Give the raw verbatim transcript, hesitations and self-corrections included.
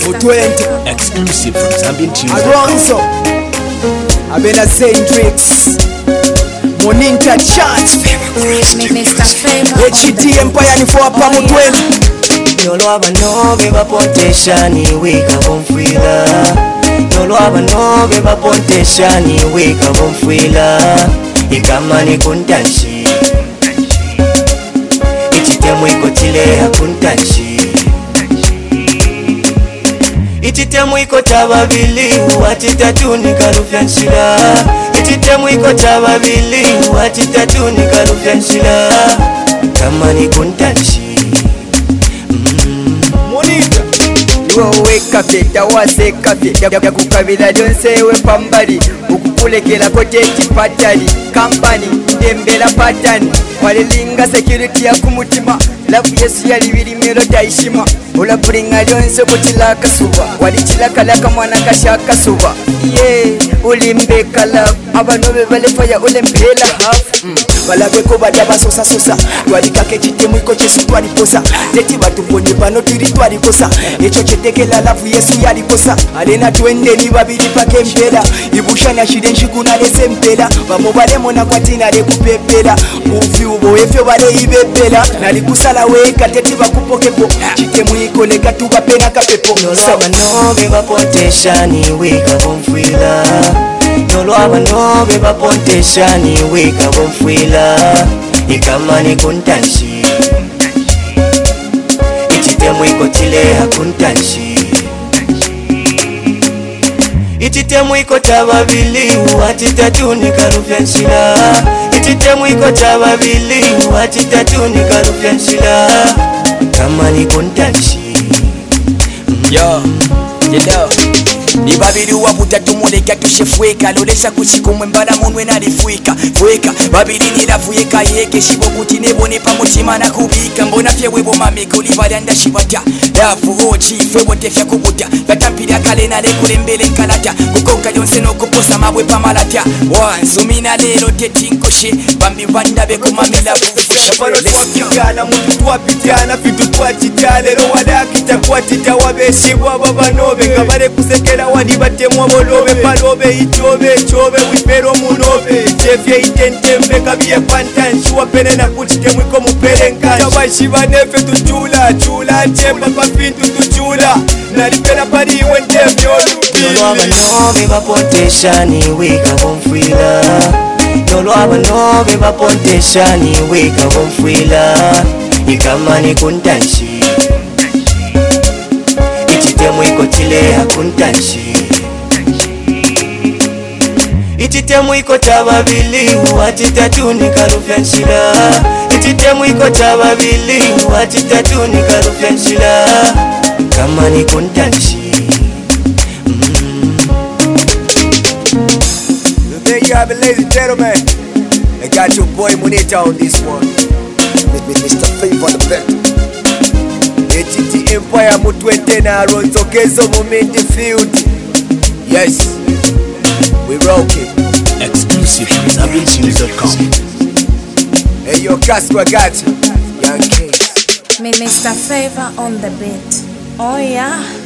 twenty. Exclusive from Zambian Tunes. Alonso Abena Hendrix Moninta Chance Mister Favor H D Empire ni for pa mu twenty. Nolo abano beba pontesha ni weka bomfwila Nolo abano beba pontesha ni weka bomfwila Ikama ni kuntanshi Ichitemu ikotile ya kuntanshi Ichitemu ikota babili Watitatu ni karufyanshila Ichitemu ikota babili Watitatu ni karufyanshila Kama ni kuntanshi Iwe kafe, tawase kafe Yakukabila jonsewe pambali Ukukulekela kote patali Kampani, dembela patani Walilinga security ya kumutima Lafu yesu yali birimiro daishima Ola pulinga jonse kutila kasuba Walichila kalaka mwana kashaka suba Yeah, ulimbeka love Abanobe balefaya ulembela half mm. Balagweko badaba sosa sosa Twalikake chitemu iko chesu twaliposa Teti batubonye bano turi twalikosa Echo chetekela lafu yesu yalikosa Alena twende ni babili pake mpela Ibushana shidenshi kuna lese mpela Bamobale mona kwa tina lekupepela Ufi ubo efyo bale ibepela Nalikusala weka teti bakupokepo Chitemu iko lega tubapena kapepo Nolo abano beba pontesha ni weka bomfwila Nolo abano beba pontesha ni weka bomfwila Ikama ni kuntanshi Ichitemu ikotile ya kuntanshi Ichitemu ikota babili Watitatu ni karufyanshila Ichitemu ikota babili Watitatu ni karufyanshila Kama ni kuntanshi Yo, you know Ni babiri wabutatu muleka tushefweka Lolesha kuchikumwe mbala munwe nalifwika Fweka, babiri nilafuyeka yeke Shibo kuti nebone pamutima na kubika Mbona fye webo mameko libalanda shibata Lafu ochi fwe wote fya kubuta Vatampiri akale na lekule mbele nkalata Kukonka yonse no kuposa mabwe pamalata Wansumina lelo tetinkoshe Bambi vandabe kumamila bufushe Wapano twapigana mutu twapitiana Fitu twachita lero wadakita kwatita Wabeshibwa babanobe Ngabale kusekela wadi batemwa bolobe Palobe ichobe chobe wipero munobe Jefye itentembe kabiye pantanshi Wapene na kuchite mwiko mupere nkanshi Tabashiba nefe tuchula chula Chemba pafintu tuchula Nalipena pariwe ndemyo lubili Nolo abano beba pontesha ni weka bomfwila Nolo abano beba pontesha ni weka bomfwila Ikama ni kuntanshi Ichitemu ikotile ya kuntanshi Ichitemu ikota babili Watitatu ni karufyanshila Ichitemu ikota babili Watitatu ni karufyanshila Kama ni kuntanshi There you have it, ladies and gentlemen. I got your boy Monita on this one. With me, Mister Favor on the belt. H D Empire Mutwete na Ronzo Kezo Moment field. Yes, we rocking. Exclusive from Zambian Tunes dot com. Hey yo, Casco, I got you. Young Kings. Mister Favor on the beat. Oh yeah.